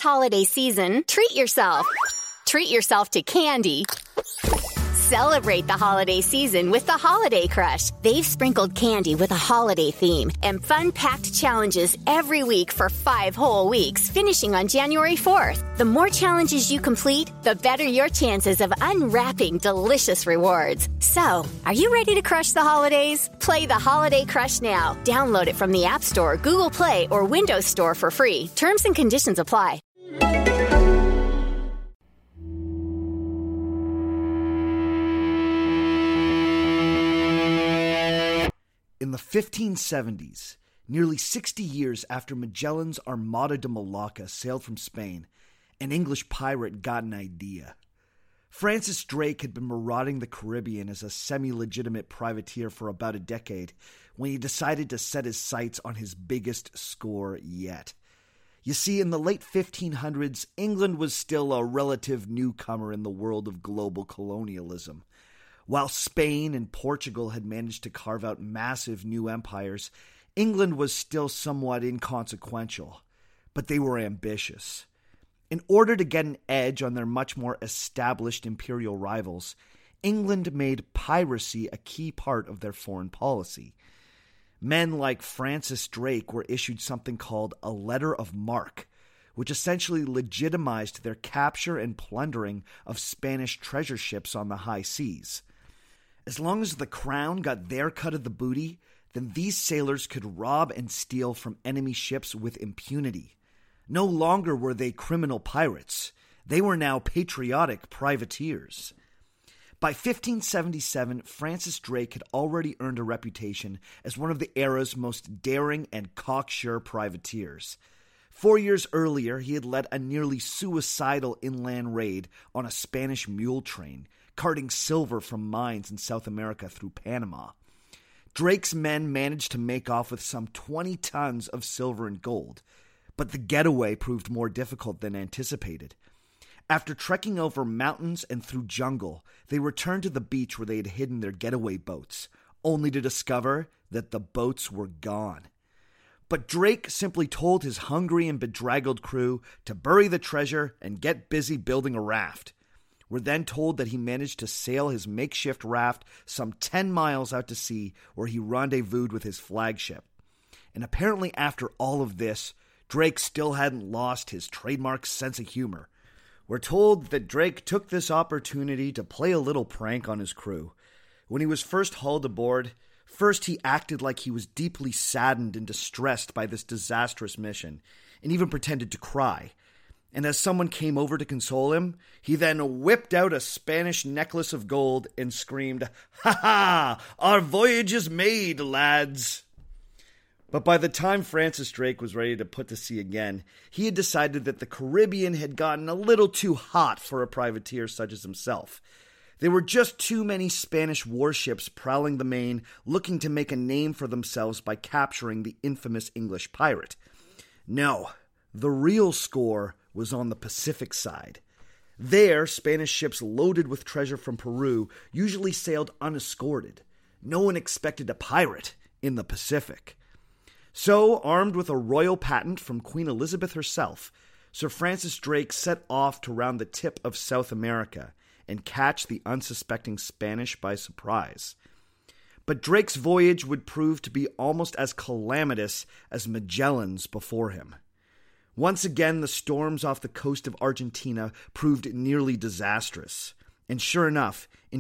holiday season, treat yourself. Treat yourself to candy. Celebrate the holiday season with the Holiday Crush. They've sprinkled candy with a holiday theme and fun-packed challenges every week for 5 whole weeks, finishing on January 4th. The more challenges you complete, the better your chances of unwrapping delicious rewards. So, are you ready to crush the holidays? Play the Holiday Crush now. Download it from the App Store, Google Play, or Windows Store for free. Terms and conditions apply. In the 1570s, nearly 60 years after Magellan's Armada de Malacca sailed from Spain, an English pirate got an idea. Francis Drake had been marauding the Caribbean as a semi-legitimate privateer for about a decade when he decided to set his sights on his biggest score yet. You see, in the late 1500s, England was still a relative newcomer in the world of global colonialism. While Spain and Portugal had managed to carve out massive new empires, England was still somewhat inconsequential, but they were ambitious. In order to get an edge on their much more established imperial rivals, England made piracy a key part of their foreign policy. Men like Francis Drake were issued something called a letter of marque, which essentially legitimized their capture and plundering of Spanish treasure ships on the high seas. As long as the crown got their cut of the booty, then these sailors could rob and steal from enemy ships with impunity. No longer were they criminal pirates. They were now patriotic privateers. By 1577, Francis Drake had already earned a reputation as one of the era's most daring and cocksure privateers. 4 years earlier, he had led a nearly suicidal inland raid on a Spanish mule train, carting silver from mines in South America through Panama. Drake's men managed to make off with some 20 tons of silver and gold, but the getaway proved more difficult than anticipated. After trekking over mountains and through jungle, they returned to the beach where they had hidden their getaway boats, only to discover that the boats were gone. But Drake simply told his hungry and bedraggled crew to bury the treasure and get busy building a raft. We're then told that he managed to sail his makeshift raft some 10 miles out to sea, where he rendezvoused with his flagship. And apparently after all of this, Drake still hadn't lost his trademark sense of humor. We're told that Drake took this opportunity to play a little prank on his crew. When he was first hauled aboard, he acted like he was deeply saddened and distressed by this disastrous mission, and even pretended to cry. And as someone came over to console him, he then whipped out a Spanish necklace of gold and screamed, "Ha ha! Our voyage is made, lads!" But by the time Francis Drake was ready to put to sea again, he had decided that the Caribbean had gotten a little too hot for a privateer such as himself. There were just too many Spanish warships prowling the main, looking to make a name for themselves by capturing the infamous English pirate. No, the real score was on the Pacific side. There, Spanish ships loaded with treasure from Peru usually sailed unescorted. No one expected a pirate in the Pacific. So, armed with a royal patent from Queen Elizabeth herself, Sir Francis Drake set off to round the tip of South America and catch the unsuspecting Spanish by surprise. But Drake's voyage would prove to be almost as calamitous as Magellan's before him. Once again, the storms off the coast of Argentina proved nearly disastrous. And sure enough, in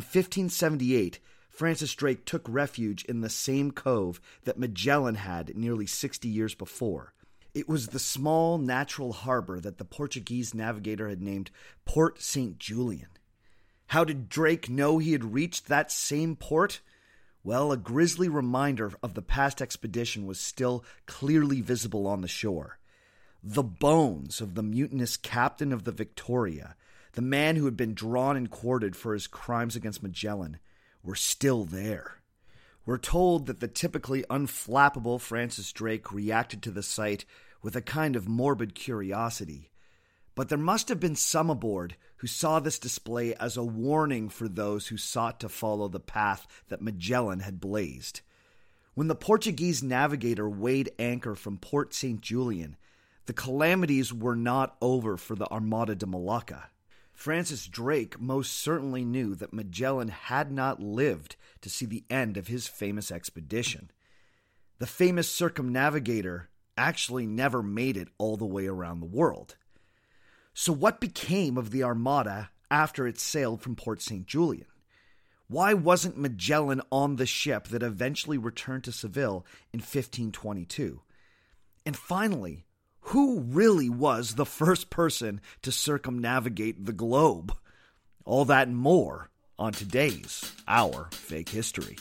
1578, Francis Drake took refuge in the same cove that Magellan had nearly 60 years before. It was the small natural harbor that the Portuguese navigator had named Port St. Julian. How did Drake know he had reached that same port? Well, a grisly reminder of the past expedition was still clearly visible on the shore. The bones of the mutinous captain of the Victoria, the man who had been drawn and quartered for his crimes against Magellan, were still there. We're told that the typically unflappable Francis Drake reacted to the sight with a kind of morbid curiosity. But there must have been some aboard who saw this display as a warning for those who sought to follow the path that Magellan had blazed. When the Portuguese navigator weighed anchor from Port St. Julian, the calamities were not over for the Armada de Malacca. Francis Drake most certainly knew that Magellan had not lived to see the end of his famous expedition. The famous circumnavigator actually never made it all the way around the world. So what became of the Armada after it sailed from Port St. Julian? Why wasn't Magellan on the ship that eventually returned to Seville in 1522? And finally, who really was the first person to circumnavigate the globe? All that and more on today's Our Fake History.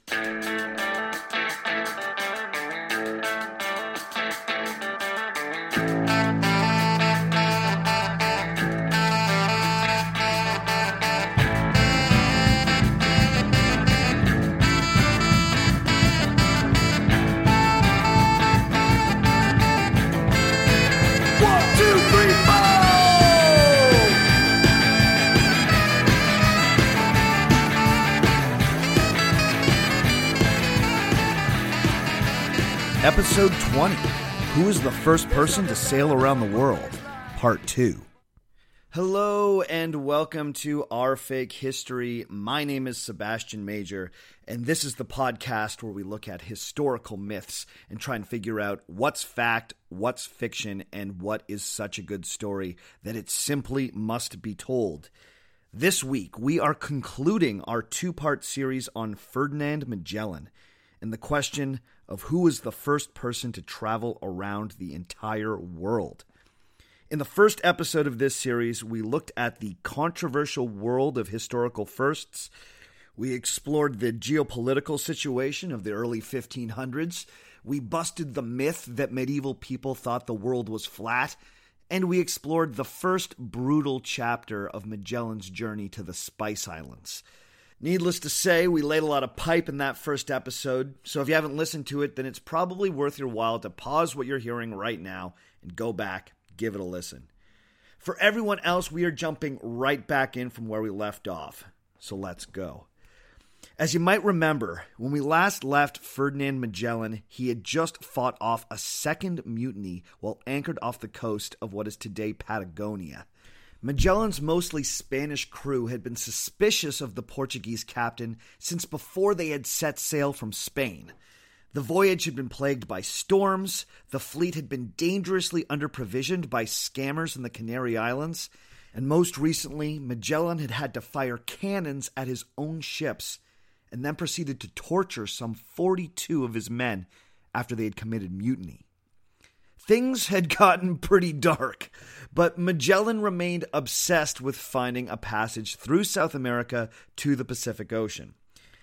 Episode 20, Who is the First Person to Sail Around the World? Part 2. Hello and welcome to Our Fake History. My name is Sebastian Major, and this is the podcast where we look at historical myths and try and figure out what's fact, what's fiction, and what is such a good story that it simply must be told. This week, we are concluding our two-part series on Ferdinand Magellan and the question of who was the first person to travel around the entire world. In the first episode of this series, we looked at the controversial world of historical firsts. We explored the geopolitical situation of the early 1500s. We busted the myth that medieval people thought the world was flat. And we explored the first brutal chapter of Magellan's journey to the Spice Islands. Needless to say, we laid a lot of pipe in that first episode, so if you haven't listened to it, then it's probably worth your while to pause what you're hearing right now and go back, give it a listen. For everyone else, we are jumping right back in from where we left off, so let's go. As you might remember, when we last left Ferdinand Magellan, he had just fought off a second mutiny while anchored off the coast of what is today Patagonia. Magellan's mostly Spanish crew had been suspicious of the Portuguese captain since before they had set sail from Spain. The voyage had been plagued by storms, the fleet had been dangerously underprovisioned by scammers in the Canary Islands, and most recently, Magellan had had to fire cannons at his own ships and then proceeded to torture some 42 of his men after they had committed mutiny. Things had gotten pretty dark, but Magellan remained obsessed with finding a passage through South America to the Pacific Ocean.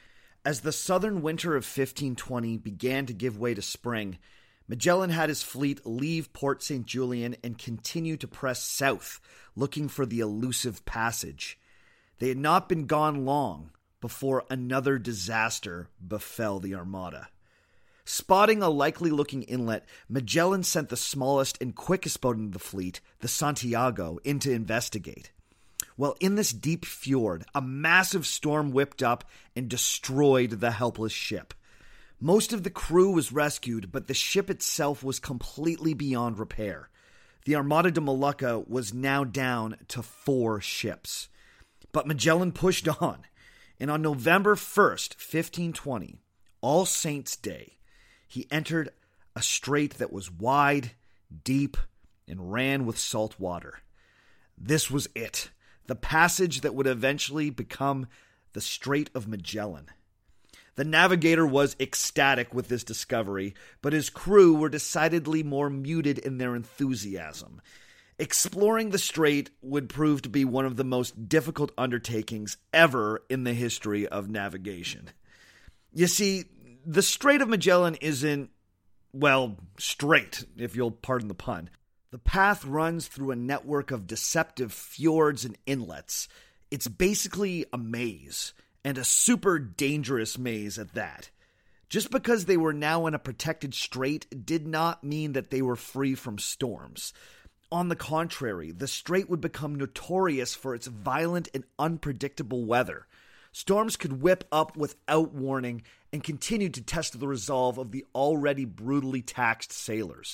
As the southern winter of 1520 began to give way to spring, Magellan had his fleet leave Port St. Julian and continue to press south, looking for the elusive passage. They had not been gone long before another disaster befell the Armada. Spotting a likely-looking inlet, Magellan sent the smallest and quickest boat into the fleet, the Santiago, in to investigate. Well, in this deep fjord, a massive storm whipped up and destroyed the helpless ship. Most of the crew was rescued, but the ship itself was completely beyond repair. The Armada de Malacca was now down to 4 ships. But Magellan pushed on, and on November 1st, 1520, All Saints' Day, he entered a strait that was wide, deep, and ran with salt water. This was it, the passage that would eventually become the Strait of Magellan. The navigator was ecstatic with this discovery, but his crew were decidedly more muted in their enthusiasm. Exploring the strait would prove to be one of the most difficult undertakings ever in the history of navigation. You see, the Strait of Magellan isn't, well, straight, if you'll pardon the pun. The path runs through a network of deceptive fjords and inlets. It's basically a maze, and a super dangerous maze at that. Just because they were now in a protected strait did not mean that they were free from storms. On the contrary, the strait would become notorious for its violent and unpredictable weather. Storms could whip up without warning and continue to test the resolve of the already brutally taxed sailors.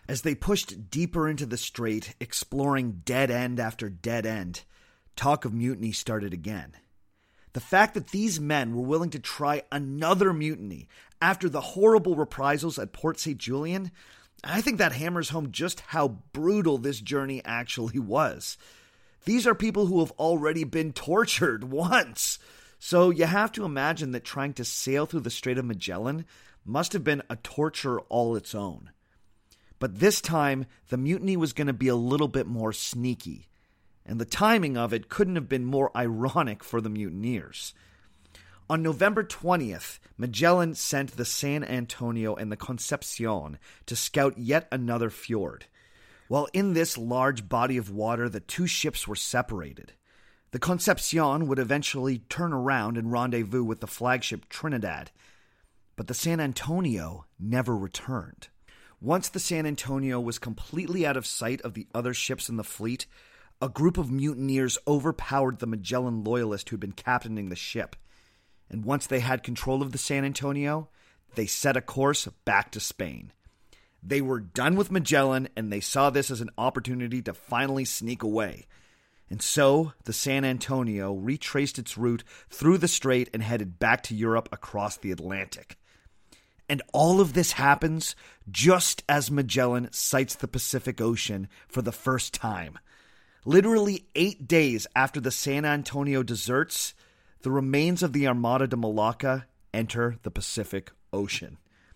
As they pushed deeper into the strait, exploring dead end after dead end, talk of mutiny started again. The fact that these men were willing to try another mutiny after the horrible reprisals at Port St. Julian, I think that hammers home just how brutal this journey actually was. These are people who have already been tortured once. So you have to imagine that trying to sail through the Strait of Magellan must have been a torture all its own. But this time, the mutiny was going to be a little bit more sneaky, and the timing of it couldn't have been more ironic for the mutineers. On November 20th, Magellan sent the San Antonio and the Concepcion to scout yet another fjord. While in this large body of water, the two ships were separated. The Concepcion would eventually turn around and rendezvous with the flagship Trinidad, but the San Antonio never returned. Once the San Antonio was completely out of sight of the other ships in the fleet, a group of mutineers overpowered the Magellan loyalist who had been captaining the ship. And once they had control of the San Antonio, they set a course back to Spain. They were done with Magellan, and they saw this as an opportunity to finally sneak away. And so, the San Antonio retraced its route through the strait and headed back to Europe across the Atlantic. And all of this happens just as Magellan sights the Pacific Ocean for the first time. Literally 8 days after the San Antonio deserts, the remains of the Armada de Malacca enter the Pacific Ocean.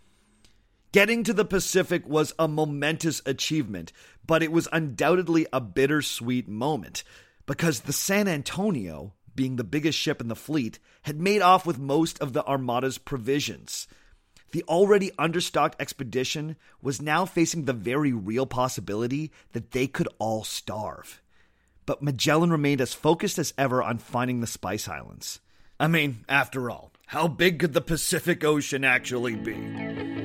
Getting to the Pacific was a momentous achievement, but it was undoubtedly a bittersweet moment, because the San Antonio, being the biggest ship in the fleet, had made off with most of the Armada's provisions. The already understocked expedition was now facing the very real possibility that they could all starve. But Magellan remained as focused as ever on finding the Spice Islands. I mean, after all, how big could the Pacific Ocean actually be?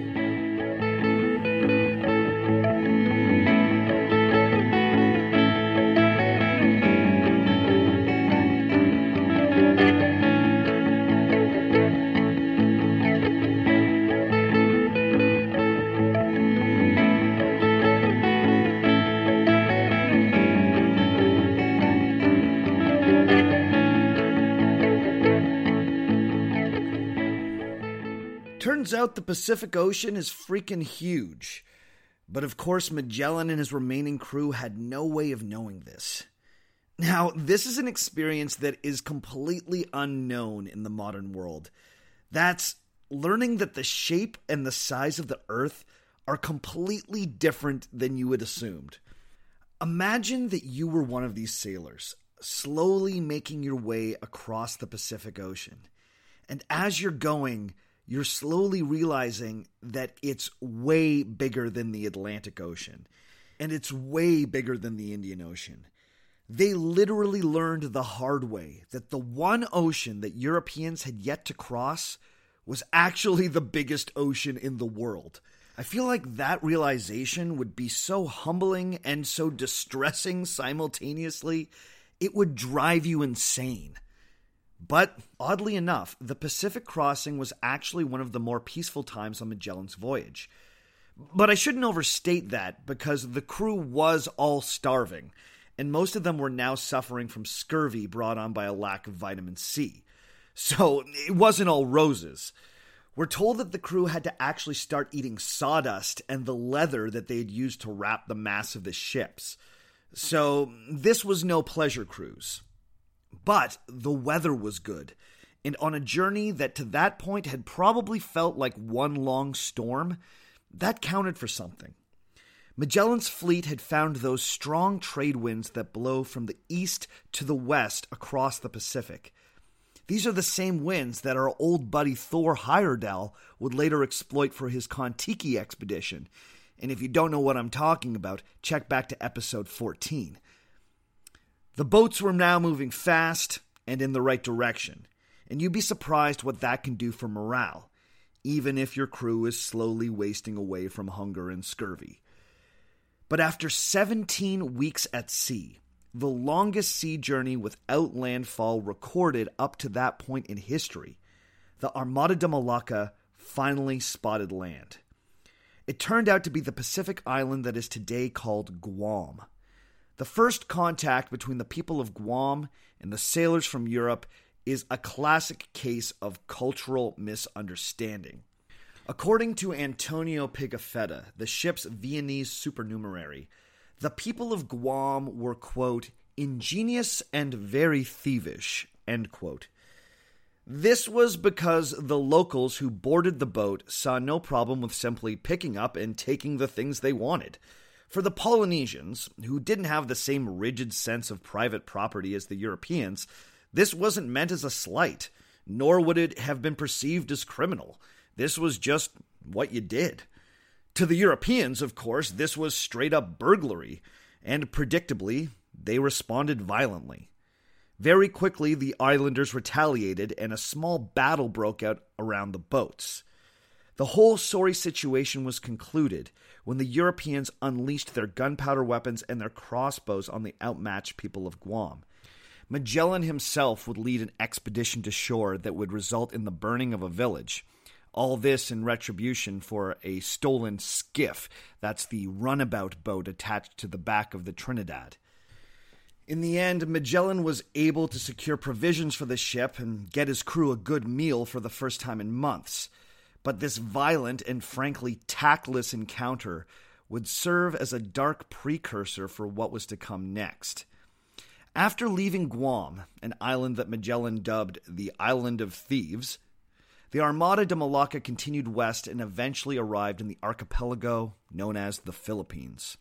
Turns out the Pacific Ocean is freaking huge. But of course, Magellan and his remaining crew had no way of knowing this. Now, this is an experience that is completely unknown in the modern world. That's learning that the shape and the size of the Earth are completely different than you had assumed. Imagine that you were one of these sailors, slowly making your way across the Pacific Ocean. And as you're going, you're slowly realizing that it's way bigger than the Atlantic Ocean, and it's way bigger than the Indian Ocean. They literally learned the hard way that the one ocean that Europeans had yet to cross was actually the biggest ocean in the world. I feel like that realization would be so humbling and so distressing simultaneously, it would drive you insane. But, oddly enough, the Pacific crossing was actually one of the more peaceful times on Magellan's voyage. But I shouldn't overstate that, because the crew was all starving, and most of them were now suffering from scurvy brought on by a lack of vitamin C. So, it wasn't all roses. We're told that the crew had to actually start eating sawdust and the leather that they had used to wrap the masts of the ships. So, this was no pleasure cruise. But the weather was good, and on a journey that to that point had probably felt like one long storm, that counted for something. Magellan's fleet had found those strong trade winds that blow from the east to the west across the Pacific. These are the same winds that our old buddy Thor Heyerdahl would later exploit for his Kon-Tiki expedition, and if you don't know what I'm talking about, check back to episode 14. The boats were now moving fast and in the right direction, and you'd be surprised what that can do for morale, even if your crew is slowly wasting away from hunger and scurvy. But after 17 weeks at sea, the longest sea journey without landfall recorded up to that point in history, the Armada de Malacca finally spotted land. It turned out to be the Pacific island that is today called Guam. The first contact between the people of Guam and the sailors from Europe is a classic case of cultural misunderstanding. According to Antonio Pigafetta, the ship's Viennese supernumerary, the people of Guam were, quote, ingenious and very thievish, end quote. This was because the locals who boarded the boat saw no problem with simply picking up and taking the things they wanted. For the Polynesians, who didn't have the same rigid sense of private property as the Europeans, this wasn't meant as a slight, nor would it have been perceived as criminal. This was just what you did. To the Europeans, of course, this was straight-up burglary, and predictably, they responded violently. Very quickly, the islanders retaliated, and a small battle broke out around the boats. The whole sorry situation was concluded when the Europeans unleashed their gunpowder weapons and their crossbows on the outmatched people of Guam. Magellan himself would lead an expedition to shore that would result in the burning of a village. All this in retribution for a stolen skiff, that's the runabout boat attached to the back of the Trinidad. In the end, Magellan was able to secure provisions for the ship and get his crew a good meal for the first time in months. But this violent and frankly tactless encounter would serve as a dark precursor for what was to come next. After leaving Guam, an island that Magellan dubbed the Island of Thieves, the Armada de Malacca continued west and eventually arrived in the archipelago known as the Philippines.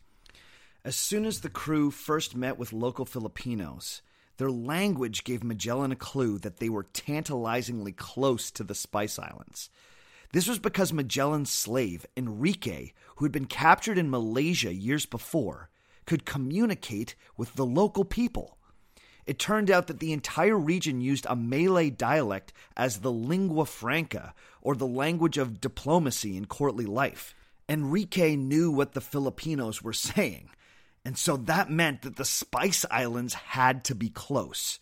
As soon as the crew first met with local Filipinos, their language gave Magellan a clue that they were tantalizingly close to the Spice Islands. This was because Magellan's slave, Enrique, who had been captured in Malaysia years before, could communicate with the local people. It turned out that the entire region used a Malay dialect as the lingua franca, or the language of diplomacy and courtly life. Enrique knew what the Filipinos were saying, and so that meant that the Spice Islands had to be close.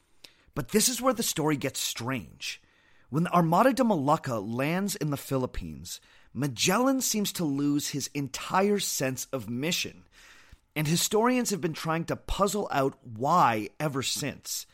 But this is where the story gets strange. When the Armada de Malacca lands in the Philippines, Magellan seems to lose his entire sense of mission, and historians have been trying to puzzle out why ever since.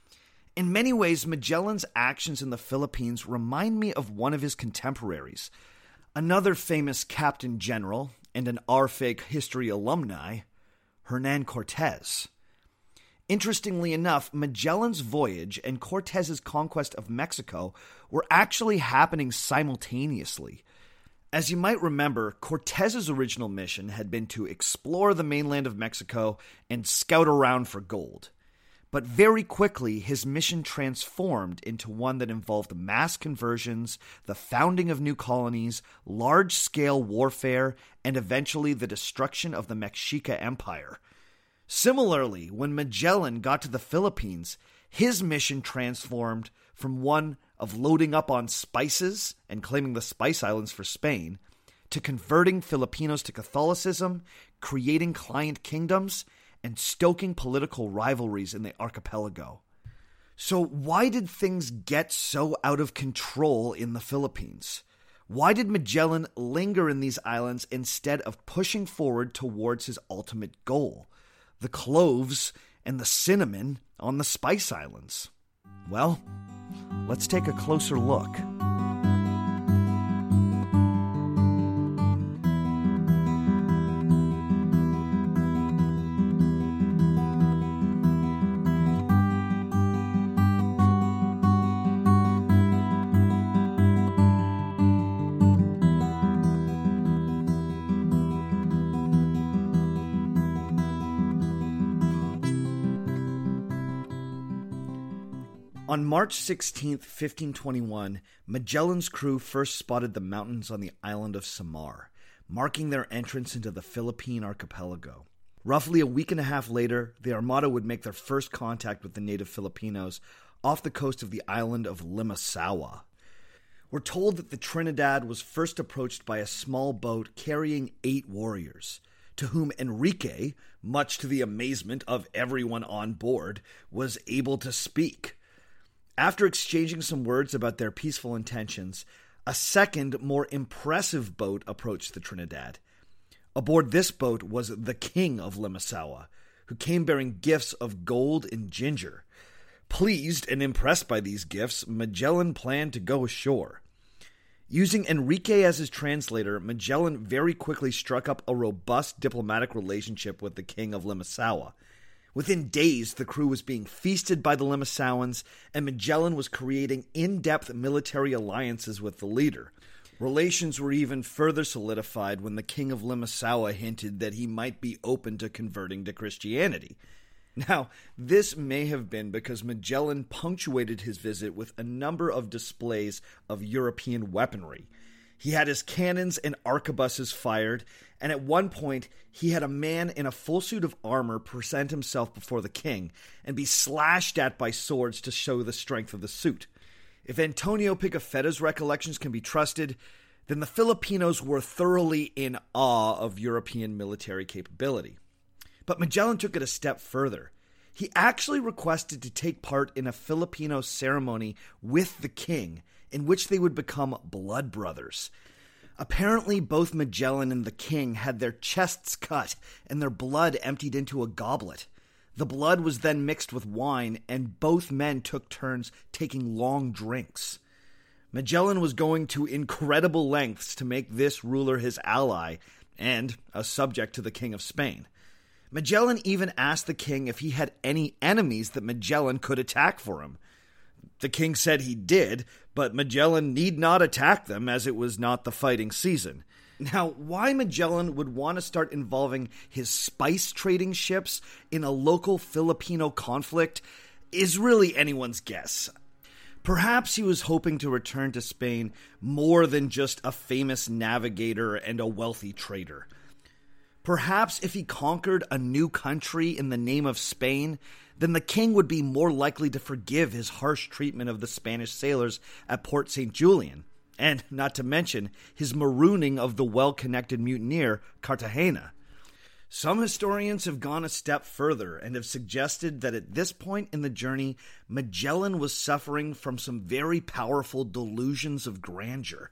In many ways, Magellan's actions in the Philippines remind me of one of his contemporaries, another famous Captain General and an R-Fake history alumni, Hernan Cortez. Interestingly enough, Magellan's voyage and Cortez's conquest of Mexico were actually happening simultaneously. As you might remember, Cortez's original mission had been to explore the mainland of Mexico and scout around for gold. But very quickly, his mission transformed into one that involved mass conversions, the founding of new colonies, large-scale warfare, and eventually the destruction of the Mexica Empire. Similarly, when Magellan got to the Philippines, his mission transformed from one of loading up on spices and claiming the Spice Islands for Spain, to converting Filipinos to Catholicism, creating client kingdoms, and stoking political rivalries in the archipelago. So why did things get so out of control in the Philippines? Why did Magellan linger in these islands instead of pushing forward towards his ultimate goal, the cloves and the cinnamon on the Spice Islands? Well, let's take a closer look. On March 16, 1521, Magellan's crew first spotted the mountains on the island of Samar, marking their entrance into the Philippine archipelago. Roughly a week and a half later, the Armada would make their first contact with the native Filipinos off the coast of the island of Limasawa. We're told that the Trinidad was first approached by a small boat carrying 8 warriors, to whom Enrique, much to the amazement of everyone on board, was able to speak. After exchanging some words about their peaceful intentions, A second, more impressive boat approached the Trinidad. Aboard this boat was the King of Limassol, who came bearing gifts of gold and ginger. Pleased and impressed by these gifts, Magellan planned to go ashore. Using Enrique as his translator, Magellan very quickly struck up a robust diplomatic relationship with the King of Limassol. Within days, the crew was being feasted by the Limassolans, and Magellan was creating in-depth military alliances with the leader. Relations were even further solidified when the King of Limassol hinted that he might be open to converting to Christianity. Now, this may have been because Magellan punctuated his visit with a number of displays of European weaponry. He had his cannons and arquebuses fired, and at one point, he had a man in a full suit of armor present himself before the king and be slashed at by swords to show the strength of the suit. If Antonio Pigafetta's recollections can be trusted, then the Filipinos were thoroughly in awe of European military capability. But Magellan took it a step further. He actually requested to take part in a Filipino ceremony with the king, in which they would become blood brothers. Apparently, both Magellan and the king had their chests cut and their blood emptied into a goblet. The blood was then mixed with wine, and both men took turns taking long drinks. Magellan was going to incredible lengths to make this ruler his ally and a subject to the King of Spain. Magellan even asked the king if he had any enemies that Magellan could attack for him. The king said he did, but Magellan need not attack them as it was not the fighting season. Now, why Magellan would want to start involving his spice trading ships in a local Filipino conflict is really anyone's guess. Perhaps he was hoping to return to Spain more than just a famous navigator and a wealthy trader. Perhaps if he conquered a new country in the name of Spain, then the king would be more likely to forgive his harsh treatment of the Spanish sailors at Port St. Julian, and not to mention his marooning of the well-connected mutineer Cartagena. Some historians have gone a step further and have suggested that at this point in the journey, Magellan was suffering from some very powerful delusions of grandeur.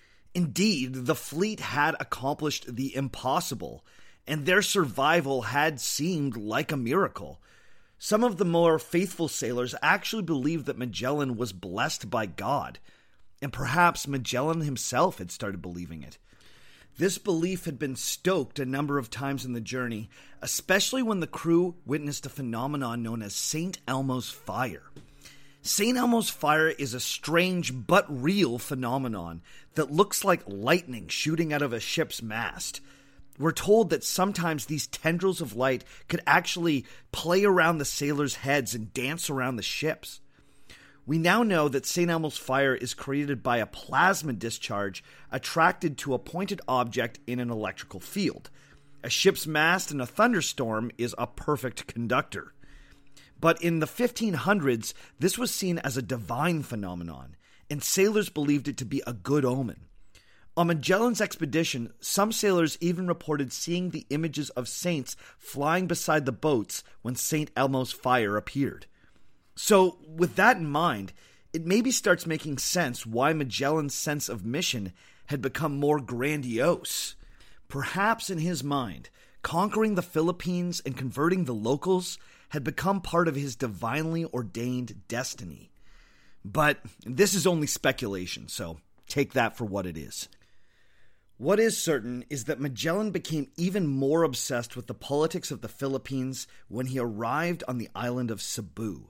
Indeed, the fleet had accomplished the impossible, and their survival had seemed like a miracle. Some of the more faithful sailors actually believed that Magellan was blessed by God, and perhaps Magellan himself had started believing it. This belief had been stoked a number of times in the journey, especially when the crew witnessed a phenomenon known as St. Elmo's Fire. St. Elmo's Fire is a strange but real phenomenon that looks like lightning shooting out of a ship's mast. We're told that sometimes these tendrils of light could actually play around the sailors' heads and dance around the ships. We now know that St. Elmo's Fire is created by a plasma discharge attracted to a pointed object in an electrical field. A ship's mast in a thunderstorm is a perfect conductor. But in the 1500s, this was seen as a divine phenomenon, and sailors believed it to be a good omen. On Magellan's expedition, some sailors even reported seeing the images of saints flying beside the boats when St. Elmo's Fire appeared. So, with that in mind, it maybe starts making sense why Magellan's sense of mission had become more grandiose. Perhaps in his mind, conquering the Philippines and converting the locals had become part of his divinely ordained destiny. But this is only speculation, so take that for what it is. What is certain is that Magellan became even more obsessed with the politics of the Philippines when he arrived on the island of Cebu.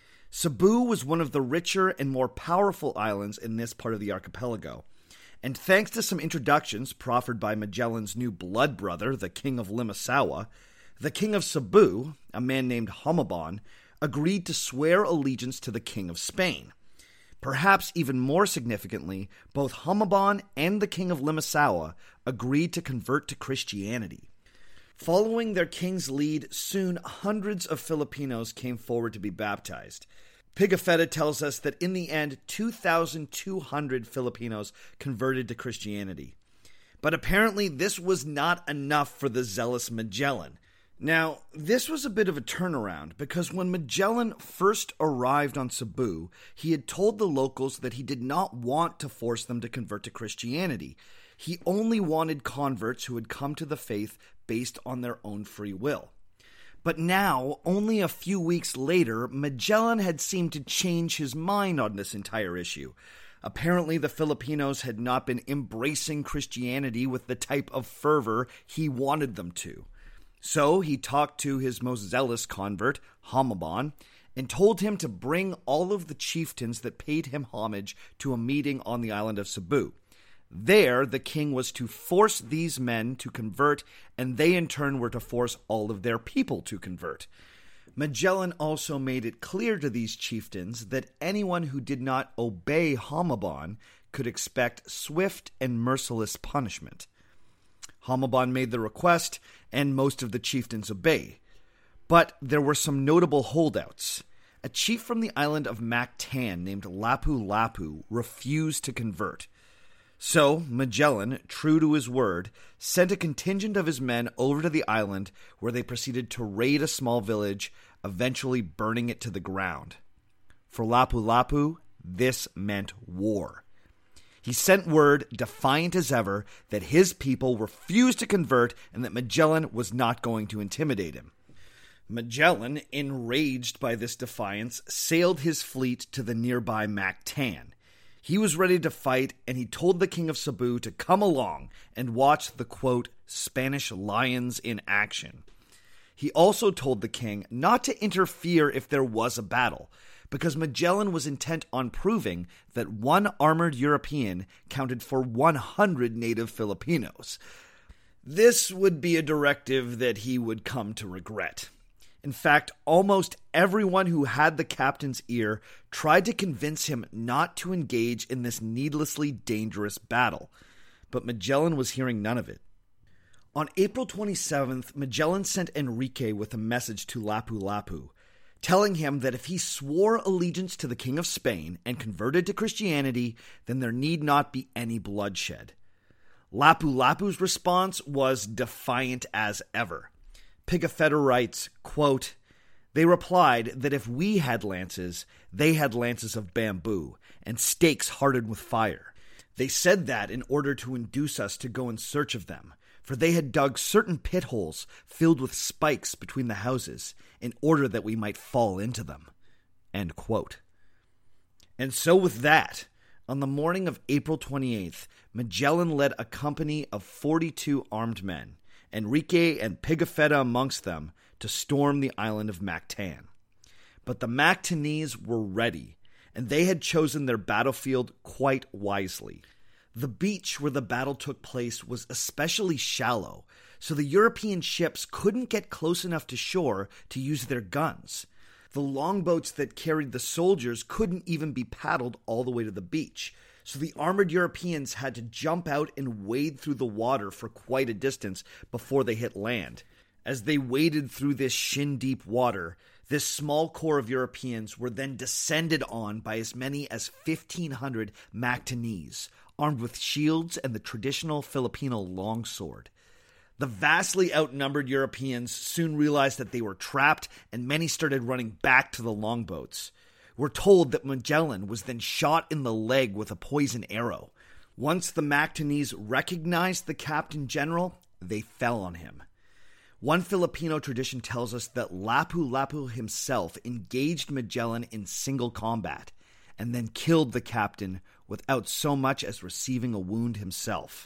Cebu was one of the richer and more powerful islands in this part of the archipelago, and thanks to some introductions proffered by Magellan's new blood brother, the King of Limassol, the King of Cebu, a man named Humabon, agreed to swear allegiance to the King of Spain. Perhaps even more significantly, both Humabon and the King of Limassol agreed to convert to Christianity. Following their king's lead, soon hundreds of Filipinos came forward to be baptized. Pigafetta tells us that in the end, 2,200 Filipinos converted to Christianity. But apparently this was not enough for the zealous Magellan. Now, this was a bit of a turnaround because when Magellan first arrived on Cebu, he had told the locals that he did not want to force them to convert to Christianity. He only wanted converts who had come to the faith based on their own free will. But now, only a few weeks later, Magellan had seemed to change his mind on this entire issue. Apparently, the Filipinos had not been embracing Christianity with the type of fervor he wanted them to. So he talked to his most zealous convert, Humabon, and told him to bring all of the chieftains that paid him homage to a meeting on the island of Cebu. There, the king was to force these men to convert, and they in turn were to force all of their people to convert. Magellan also made it clear to these chieftains that anyone who did not obey Humabon could expect swift and merciless punishment. Humabon made the request, and most of the chieftains obeyed. But there were some notable holdouts. A chief from the island of Mactan named Lapu-Lapu refused to convert. So Magellan, true to his word, sent a contingent of his men over to the island where they proceeded to raid a small village, eventually burning it to the ground. For Lapu-Lapu, this meant war. He sent word, defiant as ever, that his people refused to convert and that Magellan was not going to intimidate him. Magellan, enraged by this defiance, sailed his fleet to the nearby Mactan. He was ready to fight, and he told the king of Cebu to come along and watch the, quote, Spanish lions in action. He also told the king not to interfere if there was a battle, because Magellan was intent on proving that one armored European counted for 100 native Filipinos. This would be a directive that he would come to regret. In fact, almost everyone who had the captain's ear tried to convince him not to engage in this needlessly dangerous battle, but Magellan was hearing none of it. On April 27th, Magellan sent Enrique with a message to Lapu-Lapu, telling him that if he swore allegiance to the King of Spain and converted to Christianity, then there need not be any bloodshed. Lapu-Lapu's response was defiant as ever. Pigafetta writes, quote, They replied that if we had lances, they had lances of bamboo, and stakes hardened with fire. They said that in order to induce us to go in search of them, for they had dug certain pit holes filled with spikes between the houses, in order that we might fall into them. End quote. And so with that, on the morning of April 28th, Magellan led a company of 42 armed men, Enrique and Pigafetta amongst them, to storm the island of Mactan. But the Mactanese were ready, and they had chosen their battlefield quite wisely. The beach where the battle took place was especially shallow, so the European ships couldn't get close enough to shore to use their guns. The longboats that carried the soldiers couldn't even be paddled all the way to the beach, so the armored Europeans had to jump out and wade through the water for quite a distance before they hit land. As they waded through this shin-deep water, this small corps of Europeans were then descended on by as many as 1,500 Mactanese, armed with shields and the traditional Filipino longsword. The vastly outnumbered Europeans soon realized that they were trapped, and many started running back to the longboats. We're told that Magellan was then shot in the leg with a poison arrow. Once the Mactanese recognized the Captain General, they fell on him. One Filipino tradition tells us that Lapu-Lapu himself engaged Magellan in single combat, and then killed the captain without so much as receiving a wound himself.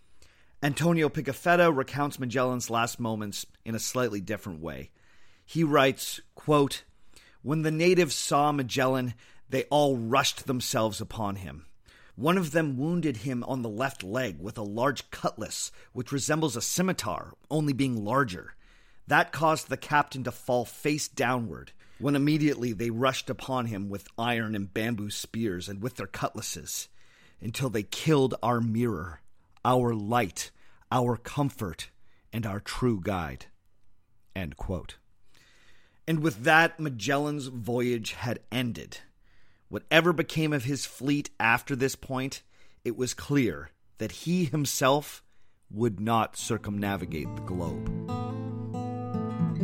Antonio Pigafetta recounts Magellan's last moments in a slightly different way. He writes, quote, When the natives saw Magellan, they all rushed themselves upon him. One of them wounded him on the left leg with a large cutlass, which resembles a scimitar, only being larger. That caused the captain to fall face downward, when immediately they rushed upon him with iron and bamboo spears and with their cutlasses, until they killed our mirror, our light, our comfort, and our true guide. End quote. And with that, Magellan's voyage had ended. Whatever became of his fleet after this point, it was clear that he himself would not circumnavigate the globe.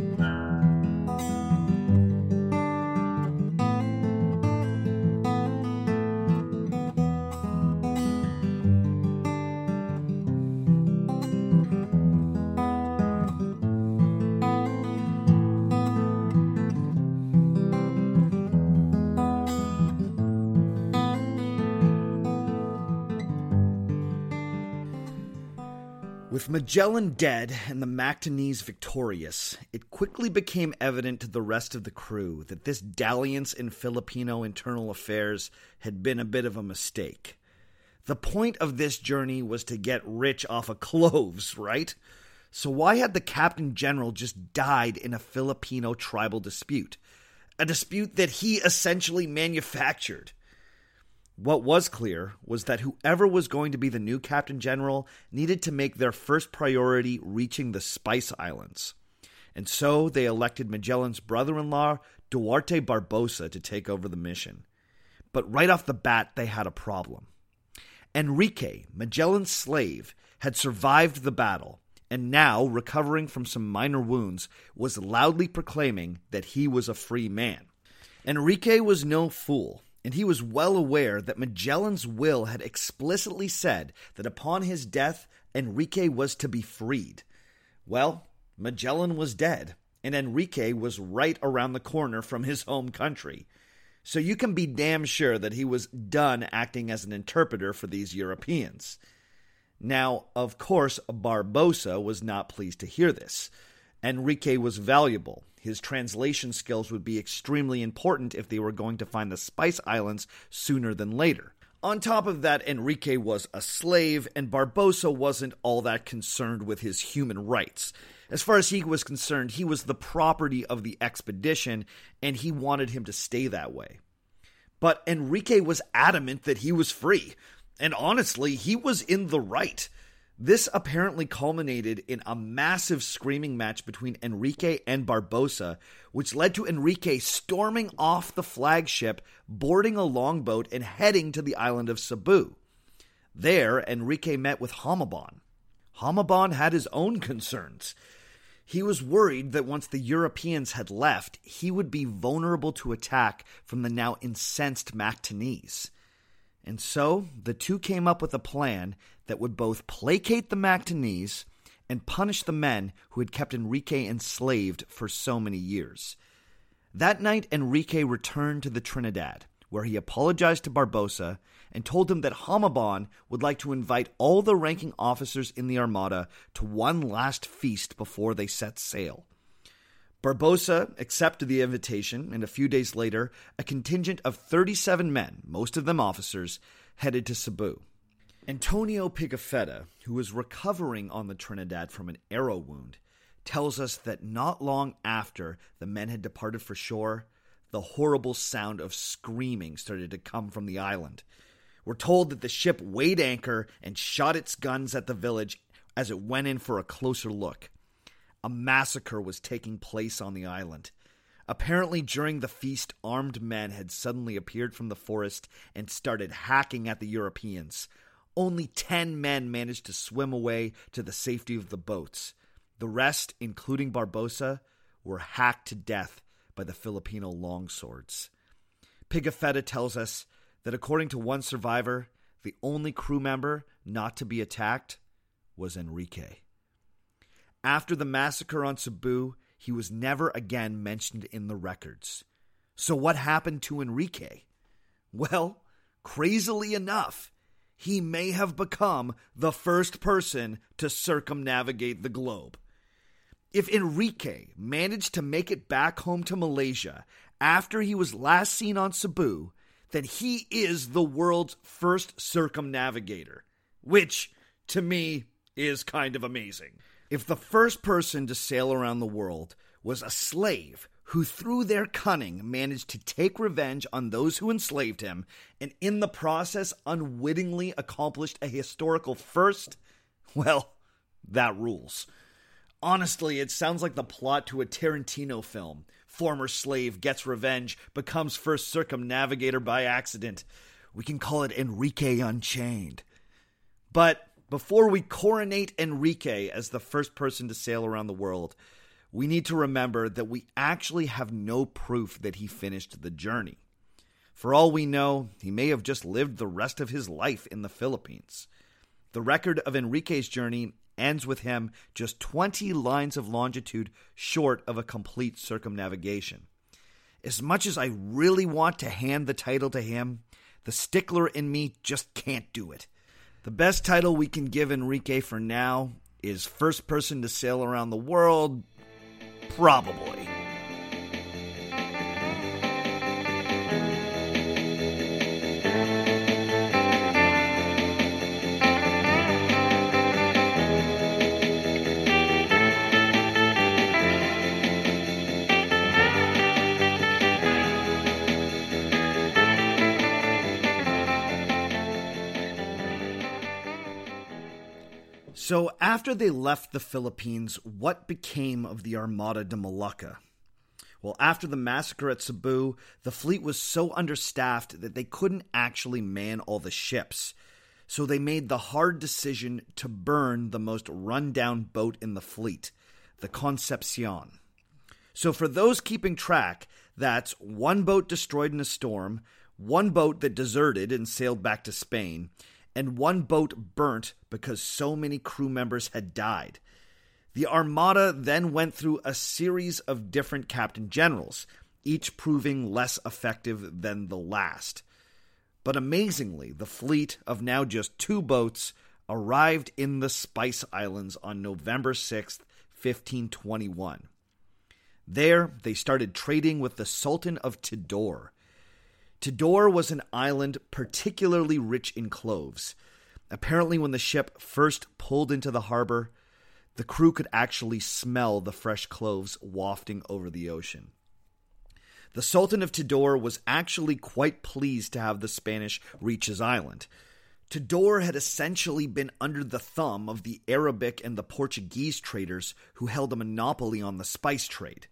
With Magellan dead and the Mactonese victorious, it quickly became evident to the rest of the crew that this dalliance in Filipino internal affairs had been a bit of a mistake. The point of this journey was to get rich off of cloves, right? So why had the Captain General just died in a Filipino tribal dispute? A dispute that he essentially manufactured. What was clear was that whoever was going to be the new Captain General needed to make their first priority reaching the Spice Islands. And so they elected Magellan's brother-in-law, Duarte Barbosa, to take over the mission. But right off the bat, they had a problem. Enrique, Magellan's slave, had survived the battle, and now, recovering from some minor wounds, was loudly proclaiming that he was a free man. Enrique was no fool, and he was well aware that Magellan's will had explicitly said that upon his death, Enrique was to be freed. Well, Magellan was dead, and Enrique was right around the corner from his home country. So you can be damn sure that he was done acting as an interpreter for these Europeans. Now, of course, Barbosa was not pleased to hear this. Enrique was valuable. His translation skills would be extremely important if they were going to find the Spice Islands sooner than later. On top of that, Enrique was a slave, and Barbosa wasn't all that concerned with his human rights. As far as he was concerned, he was the property of the expedition, and he wanted him to stay that way. But Enrique was adamant that he was free, and honestly, he was in the right. This apparently culminated in a massive screaming match between Enrique and Barbosa, which led to Enrique storming off the flagship, boarding a longboat, and heading to the island of Cebu. There, Enrique met with Hamabon. Hamabon had his own concerns. He was worried that once the Europeans had left, he would be vulnerable to attack from the now incensed Mactonese. And so, the two came up with a plan that would both placate the Mactonese and punish the men who had kept Enrique enslaved for so many years. That night, Enrique returned to the Trinidad, where he apologized to Barbosa and told him that Hamabon would like to invite all the ranking officers in the Armada to one last feast before they set sail. Barbosa accepted the invitation, and a few days later, a contingent of 37 men, most of them officers, headed to Cebu. Antonio Pigafetta, who was recovering on the Trinidad from an arrow wound, tells us that not long after the men had departed for shore, the horrible sound of screaming started to come from the island. We're told that the ship weighed anchor and shot its guns at the village as it went in for a closer look. A massacre was taking place on the island. Apparently, during the feast, armed men had suddenly appeared from the forest and started hacking at the Europeans. Only 10 men managed to swim away to the safety of the boats. The rest, including Barbosa, were hacked to death by the Filipino longswords. Pigafetta tells us that according to one survivor, the only crew member not to be attacked was Enrique. After the massacre on Cebu, he was never again mentioned in the records. So what happened to Enrique? Well, crazily enough, he may have become the first person to circumnavigate the globe. If Enrique managed to make it back home to Malaysia after he was last seen on Cebu, then he is the world's first circumnavigator, which, to me, is kind of amazing. If the first person to sail around the world was a slave who through their cunning managed to take revenge on those who enslaved him, and in the process unwittingly accomplished a historical first, well, that rules. Honestly, it sounds like the plot to a Tarantino film. Former slave gets revenge, becomes first circumnavigator by accident. We can call it Enrique Unchained. But before we coronate Enrique as the first person to sail around the world, we need to remember that we actually have no proof that he finished the journey. For all we know, he may have just lived the rest of his life in the Philippines. The record of Enrique's journey ends with him just 20 lines of longitude short of a complete circumnavigation. As much as I really want to hand the title to him, the stickler in me just can't do it. The best title we can give Enrique for now Is first person to sail around the world? Probably. So after they left the Philippines, what became of the Armada de Malacca? Well, after the massacre at Cebu, the fleet was so understaffed that they couldn't actually man all the ships. So they made the hard decision to burn the most run-down boat in the fleet, the Concepcion. So for those keeping track, that's one boat destroyed in a storm, one boat that deserted and sailed back to Spain, and one boat burnt because so many crew members had died. The Armada then went through a series of different captain generals, each proving less effective than the last. But amazingly, the fleet of now just 2 boats arrived in the Spice Islands on November 6th, 1521. There, they started trading with the Sultan of Tidor. Tidor was an island particularly rich in cloves. Apparently, when the ship first pulled into the harbor, the crew could actually smell the fresh cloves wafting over the ocean. The Sultan of Tidor was actually quite pleased to have the Spanish reach his island. Tidor had essentially been under the thumb of the Arabic and the Portuguese traders who held a monopoly on the spice trade.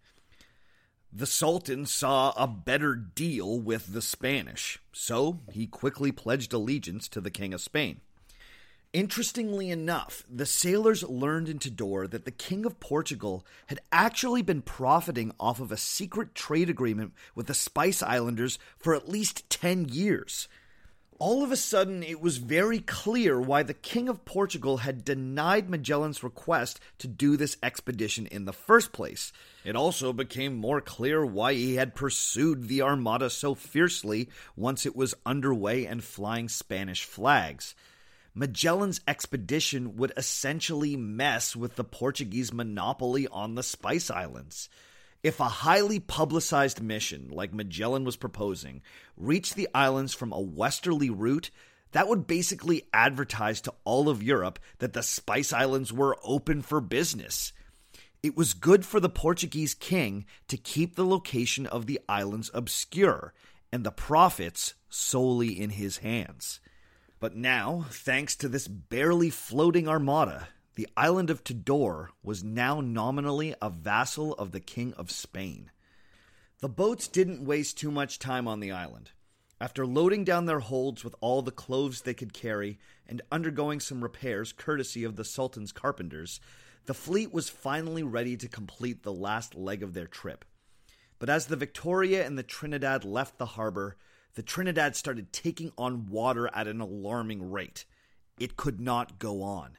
The Sultan saw a better deal with the Spanish, so he quickly pledged allegiance to the King of Spain. Interestingly enough, the sailors learned in Tidor that the King of Portugal had actually been profiting off of a secret trade agreement with the Spice Islanders for at least 10 years. All of a sudden, it was very clear why the King of Portugal had denied Magellan's request to do this expedition in the first place. It also became more clear why he had pursued the Armada so fiercely once it was underway and flying Spanish flags. Magellan's expedition would essentially mess with the Portuguese monopoly on the Spice Islands. If a highly publicized mission, like Magellan was proposing, reached the islands from a westerly route, that would basically advertise to all of Europe that the Spice Islands were open for business. It was good for the Portuguese king to keep the location of the islands obscure, and the profits solely in his hands. But now, thanks to this barely floating armada, the island of Tidor was now nominally a vassal of the King of Spain. The boats didn't waste too much time on the island. After loading down their holds with all the cloves they could carry and undergoing some repairs courtesy of the Sultan's carpenters, the fleet was finally ready to complete the last leg of their trip. But as the Victoria and the Trinidad left the harbor, the Trinidad started taking on water at an alarming rate. It could not go on.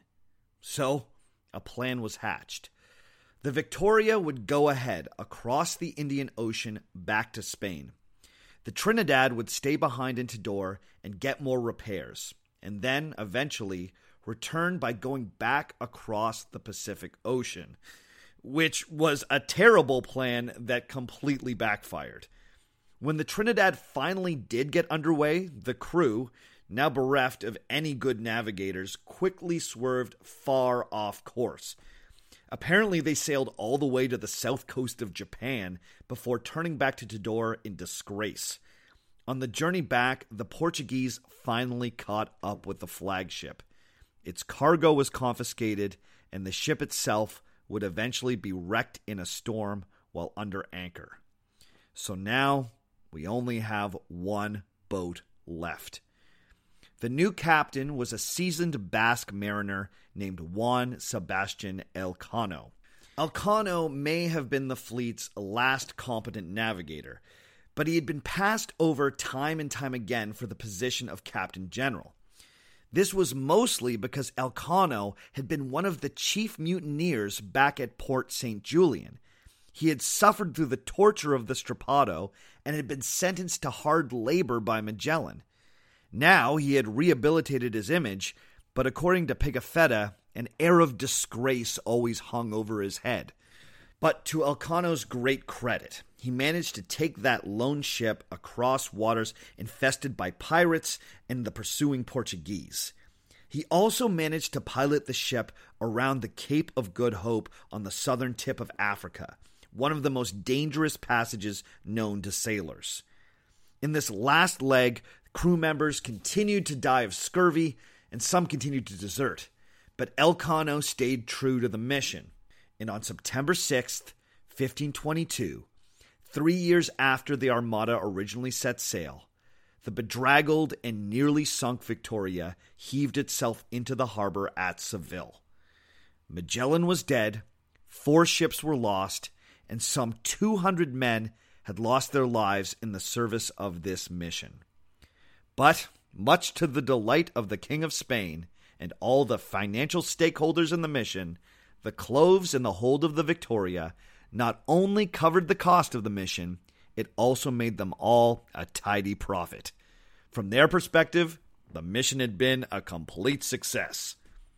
So, a plan was hatched. The Victoria would go ahead across the Indian Ocean back to Spain. The Trinidad would stay behind in Tidor and get more repairs, and then, eventually, return by going back across the Pacific Ocean, which was a terrible plan that completely backfired. When the Trinidad finally did get underway, the crew, now bereft of any good navigators, quickly swerved far off course. Apparently, they sailed all the way to the south coast of Japan before turning back to Tidor in disgrace. On the journey back, the Portuguese finally caught up with the flagship. Its cargo was confiscated, and the ship itself would eventually be wrecked in a storm while under anchor. So now, we only have one boat left. The new captain was a seasoned Basque mariner named Juan Sebastian Elcano. Elcano may have been the fleet's last competent navigator, but he had been passed over time and time again for the position of captain general. This was mostly because Elcano had been one of the chief mutineers back at Port St. Julian. He had suffered through the torture of the Strappado and had been sentenced to hard labor by Magellan. Now he had rehabilitated his image, but according to Pigafetta, An air of disgrace always hung over his head. But to Elcano's great credit, he managed to take that lone ship across waters infested by pirates and the pursuing Portuguese. He also managed to pilot the ship around the Cape of Good Hope on the southern tip of Africa, one of the most dangerous passages known to sailors. In this last leg, crew members continued to die of scurvy, and some continued to desert. But Elcano stayed true to the mission, and on September 6th, 1522, 3 years after the Armada originally set sail, the bedraggled and nearly sunk Victoria heaved itself into the harbor at Seville. Magellan was dead, 4 ships were lost, and some 200 men had lost their lives in the service of this mission. But, much to the delight of the King of Spain and all the financial stakeholders in the mission, the cloves in the hold of the Victoria not only covered the cost of the mission, it also made them all a tidy profit. From their perspective, the mission had been a complete success.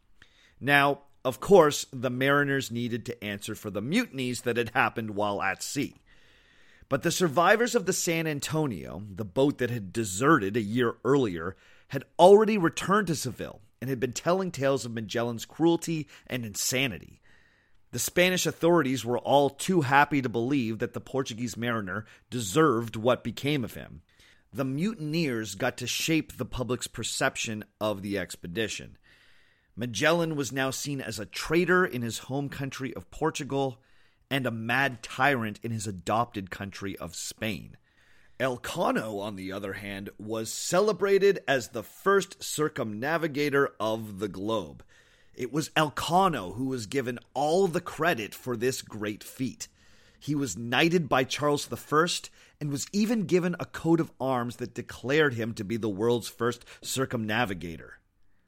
Now, of course, the mariners needed to answer for the mutinies that had happened while at sea. But the survivors of the San Antonio, the boat that had deserted a year earlier, had already returned to Seville and had been telling tales of Magellan's cruelty and insanity. The Spanish authorities were all too happy to believe that the Portuguese mariner deserved what became of him. The mutineers got to shape the public's perception of the expedition. Magellan was now seen as a traitor in his home country of Portugal and a mad tyrant in his adopted country of Spain. Elcano, on the other hand, was celebrated as the first circumnavigator of the globe. It was Elcano who was given all the credit for this great feat. He was knighted by Charles I and was even given a coat of arms that declared him to be the world's first circumnavigator.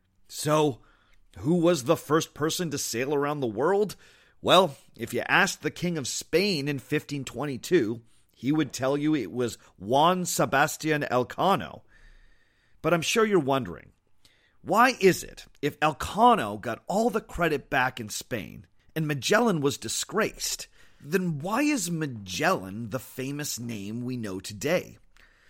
So, who was the first person to sail around the world? Well, if you asked the King of Spain in 1522, he would tell you it was Juan Sebastian Elcano. But I'm sure you're wondering, why is it, if Elcano got all the credit back in Spain and Magellan was disgraced, then why is Magellan the famous name we know today?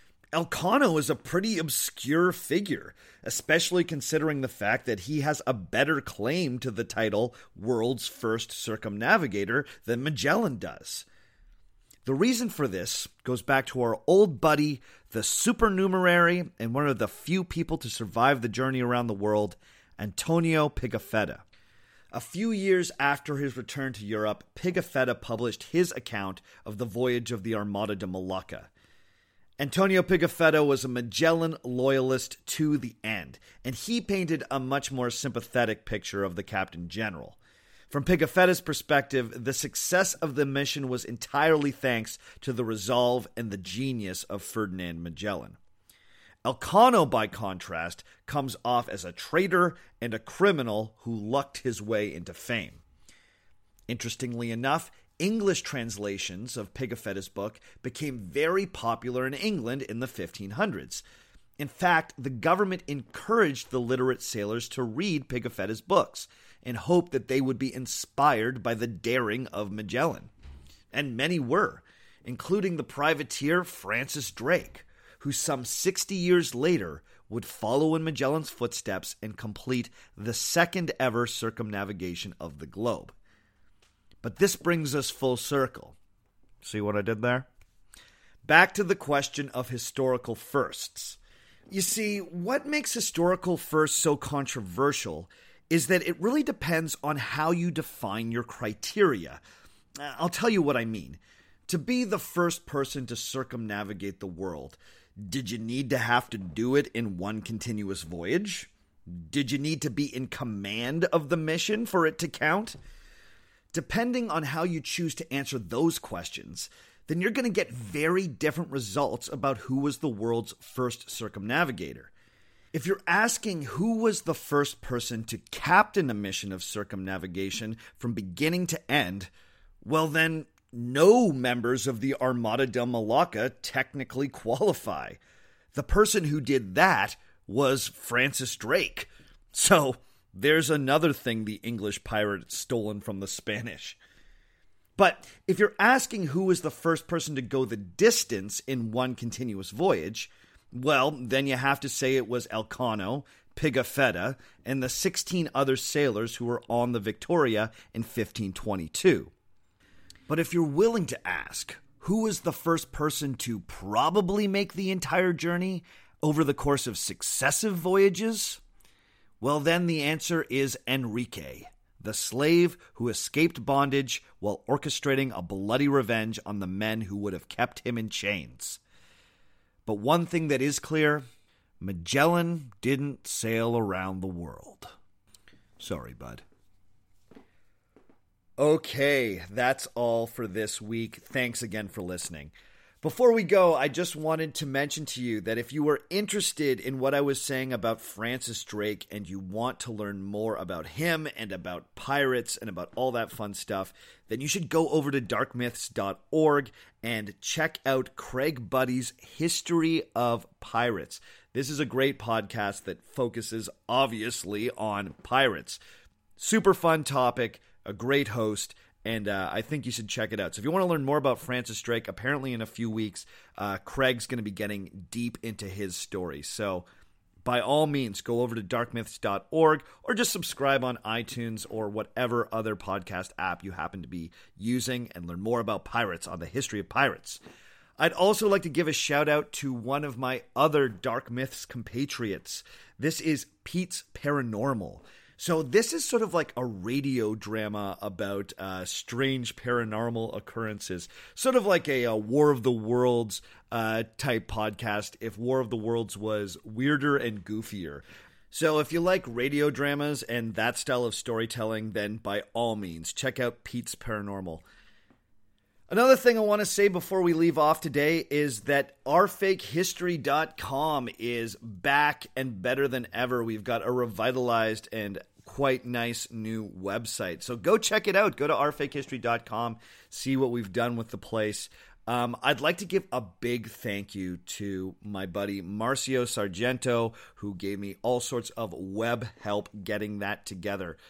Elcano is a pretty obscure figure, especially considering the fact that he has a better claim to the title world's first circumnavigator than Magellan does. The reason for this goes back to our old buddy, the supernumerary and one of the few people to survive the journey around the world, Antonio Pigafetta. A few years after his return to Europe, Pigafetta published his account of the voyage of the Armada de Malacca. Antonio Pigafetta was a Magellan loyalist to the end, and he painted a much more sympathetic picture of the Captain General. From Pigafetta's perspective, the success of the mission was entirely thanks to the resolve and the genius of Ferdinand Magellan. Elcano, by contrast, comes off as a traitor and a criminal who lucked his way into fame. Interestingly enough, English translations of Pigafetta's book became very popular in England in the 1500s. In fact, the government encouraged the literate sailors to read Pigafetta's books in hope that they would be inspired by the daring of Magellan. And many were, including the privateer Francis Drake, who some 60 years later would follow in Magellan's footsteps and complete the second ever circumnavigation of the globe. But this brings us full circle. See what I did there? Back to the question of historical firsts. You see, what makes historical firsts so controversial is that it really depends on how you define your criteria. I'll tell you what I mean. To be the first person to circumnavigate the world, did you need to have to do it in one continuous voyage? Did you need to be in command of the mission for it to count? Depending on how you choose to answer those questions, then you're going to get very different results about who was the world's first circumnavigator. If you're asking who was the first person to captain a mission of circumnavigation from beginning to end, well then, no members of the Armada de Malacca technically qualify. The person who did that was Francis Drake. So, There's another thing the English pirate stolen from the Spanish. But if you're asking who was the first person to go the distance in one continuous voyage, well, then you have to say it was Elcano, Pigafetta, and the 16 other sailors who were on the Victoria in 1522. But if you're willing to ask, who was the first person to probably make the entire journey over the course of successive voyages? Well, then the answer is Enrique, the slave who escaped bondage while orchestrating a bloody revenge on the men who would have kept him in chains. But one thing that is clear, Magellan didn't sail around the world. Sorry, bud. Okay, that's all for this week. Thanks again for listening. Before we go, I just wanted to mention to you that if you were interested in what I was saying about Francis Drake and you want to learn more about him and about pirates and about all that fun stuff, then you should go over to darkmyths.org and check out Craig Buddy's History of Pirates. This is a great podcast that focuses, obviously, on pirates. Super fun topic, a great host, and I think you should check it out. So if you want to learn more about Francis Drake, apparently in a few weeks, Craig's going to be getting deep into his story. So by all means, go over to darkmyths.org or just subscribe on iTunes or whatever other podcast app you happen to be using and learn more about pirates on the history of pirates. I'd also like to give a shout out to one of my other Dark Myths compatriots. This is Pete's Paranormal. So this is sort of like a radio drama about strange paranormal occurrences. Sort of like a War of the Worlds type podcast if War of the Worlds was weirder and goofier. So if you like radio dramas and that style of storytelling, then by all means, check out Pete's Paranormal. Another thing I want to say before we leave off today is that ourfakehistory.com is back and better than ever. We've got a revitalized and quite nice new website. So go check it out. Go to ourfakehistory.com, see what we've done with the place. I'd like to give a big thank you to my buddy Marcio Sargento, who gave me all sorts of web help getting that together.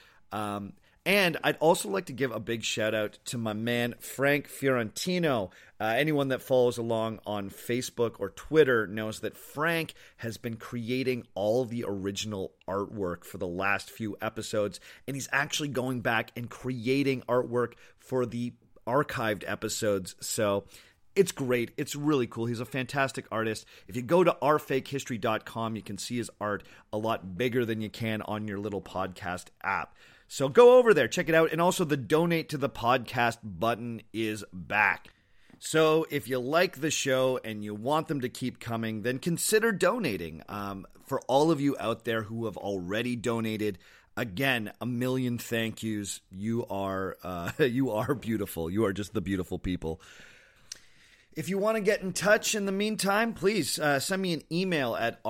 And I'd also like to give a big shout out to my man, Frank Fiorentino. Anyone that follows along on Facebook or Twitter knows that Frank has been creating all the original artwork for the last few episodes. And he's actually going back and creating artwork for the archived episodes. So it's great. It's really cool. He's a fantastic artist. If you go to ourfakehistory.com, you can see his art a lot bigger than you can on your little podcast app. So go over there, check it out. And also the donate to the podcast button is back. So if you like the show and you want them to keep coming, then consider donating. For all of you out there who have already donated, again, a million thank yous. You are beautiful. You are just the beautiful people. If you want to get in touch in the meantime, please send me an email at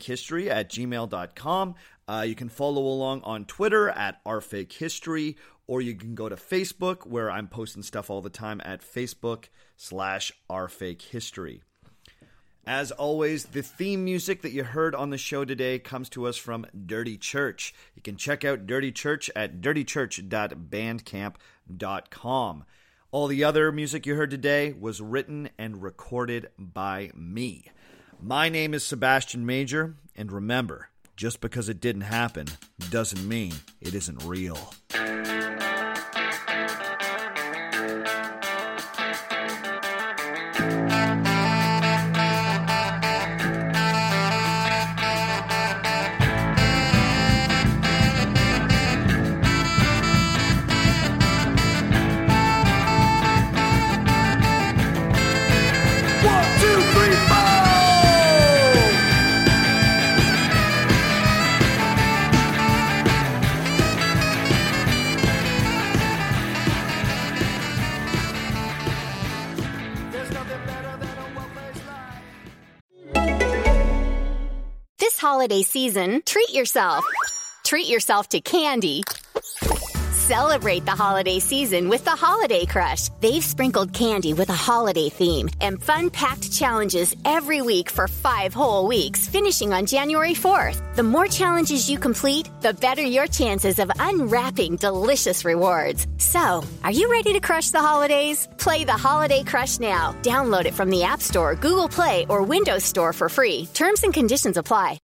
ourfakehistory@gmail.com. You can follow along on Twitter at ourfakehistory, or you can go to Facebook, where I'm posting stuff all the time at Facebook/ourfakehistory. As always, the theme music that you heard on the show today comes to us from Dirty Church. You can check out Dirty Church at dirtychurch.bandcamp.com. All the other music you heard today was written and recorded by me. My name is Sebastian Major, and remember, just because it didn't happen doesn't mean it isn't real. Holiday season, treat yourself. Treat yourself to candy. Celebrate the holiday season with the Holiday Crush. They've sprinkled candy with a holiday theme and fun-packed challenges every week for 5 whole weeks, finishing on January 4th. The more challenges you complete, the better your chances of unwrapping delicious rewards. So, are you ready to crush the holidays? Play the Holiday Crush now. Download it from the App Store, Google Play, or Windows Store for free. Terms and conditions apply.